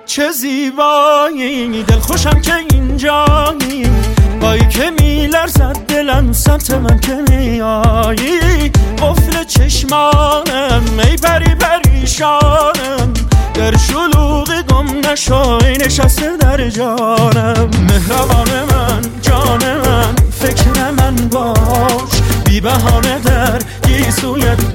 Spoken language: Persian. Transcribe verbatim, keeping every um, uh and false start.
چه زیبایی، دل خوشم که اینجایی، بایی که میلرزد دلم سمت من که میایی. قفل چشمانم ای پری پریشانم، در شلوغ گم نشای نشسته در جانم. مهربان من جان من فکر من باش، بی بهانه در گیسویت